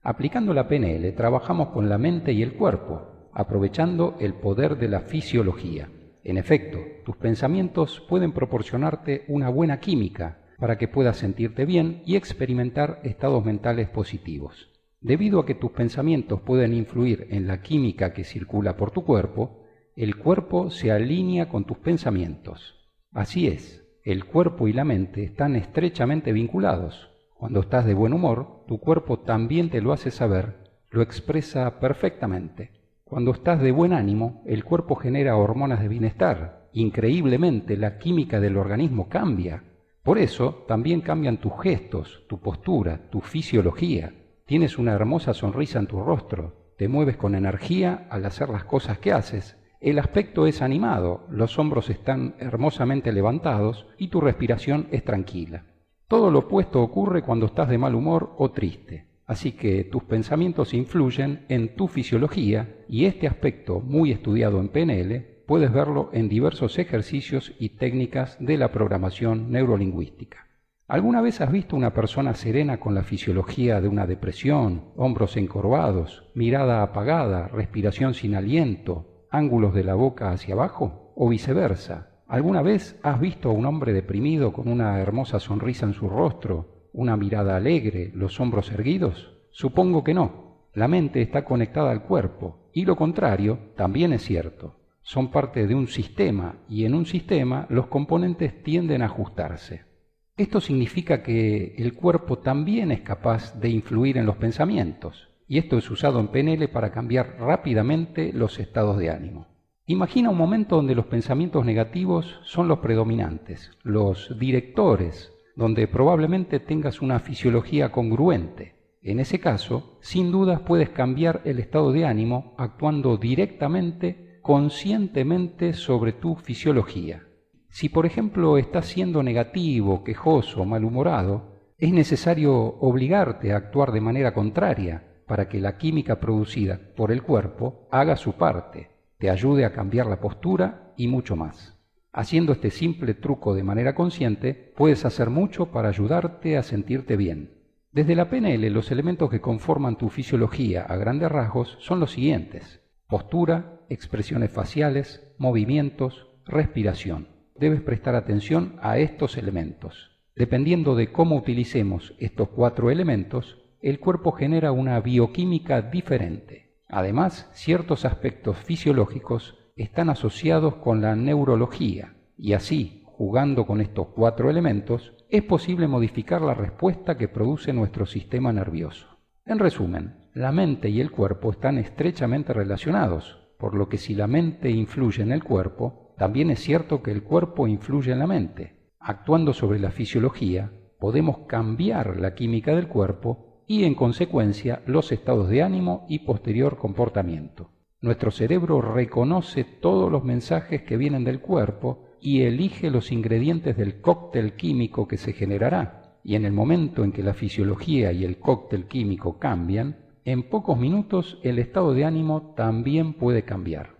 Aplicando la PNL, trabajamos con la mente y el cuerpo, aprovechando el poder de la fisiología. En efecto, tus pensamientos pueden proporcionarte una buena química para que puedas sentirte bien y experimentar estados mentales positivos. Debido a que tus pensamientos pueden influir en la química que circula por tu cuerpo, el cuerpo se alinea con tus pensamientos. Así es, el cuerpo y la mente están estrechamente vinculados. Cuando estás de buen humor, tu cuerpo también te lo hace saber, lo expresa perfectamente. Cuando estás de buen ánimo, el cuerpo genera hormonas de bienestar. Increíblemente, la química del organismo cambia. Por eso, también cambian tus gestos, tu postura, tu fisiología. Tienes una hermosa sonrisa en tu rostro, te mueves con energía al hacer las cosas que haces. El aspecto es animado, los hombros están hermosamente levantados y tu respiración es tranquila. Todo lo opuesto ocurre cuando estás de mal humor o triste. Así que tus pensamientos influyen en tu fisiología y este aspecto, muy estudiado en PNL, puedes verlo en diversos ejercicios y técnicas de la programación neurolingüística. ¿Alguna vez has visto una persona serena con la fisiología de una depresión, hombros encorvados, mirada apagada, respiración sin aliento, ángulos de la boca hacia abajo? ¿O viceversa? ¿Alguna vez has visto a un hombre deprimido con una hermosa sonrisa en su rostro, una mirada alegre, los hombros erguidos? Supongo que no. La mente está conectada al cuerpo, y lo contrario también es cierto. Son parte de un sistema, y en un sistema los componentes tienden a ajustarse. Esto significa que el cuerpo también es capaz de influir en los pensamientos, y esto es usado en PNL para cambiar rápidamente los estados de ánimo. Imagina un momento donde los pensamientos negativos son los predominantes, los directores, donde probablemente tengas una fisiología congruente. En ese caso, sin dudas puedes cambiar el estado de ánimo actuando directamente, conscientemente sobre tu fisiología. Si por ejemplo estás siendo negativo, quejoso, malhumorado, es necesario obligarte a actuar de manera contraria para que la química producida por el cuerpo haga su parte, te ayude a cambiar la postura y mucho más. Haciendo este simple truco de manera consciente, puedes hacer mucho para ayudarte a sentirte bien. Desde la PNL, los elementos que conforman tu fisiología a grandes rasgos son los siguientes: postura, expresiones faciales, movimientos, respiración. Debes prestar atención a estos elementos. Dependiendo de cómo utilicemos estos 4 elementos, el cuerpo genera una bioquímica diferente. Además, ciertos aspectos fisiológicos están asociados con la neurología y así, jugando con estos 4 elementos, es posible modificar la respuesta que produce nuestro sistema nervioso. En resumen, la mente y el cuerpo están estrechamente relacionados, por lo que si la mente influye en el cuerpo, también es cierto que el cuerpo influye en la mente. Actuando sobre la fisiología, podemos cambiar la química del cuerpo y, en consecuencia, los estados de ánimo y posterior comportamiento. Nuestro cerebro reconoce todos los mensajes que vienen del cuerpo y elige los ingredientes del cóctel químico que se generará. Y en el momento en que la fisiología y el cóctel químico cambian, en pocos minutos el estado de ánimo también puede cambiar.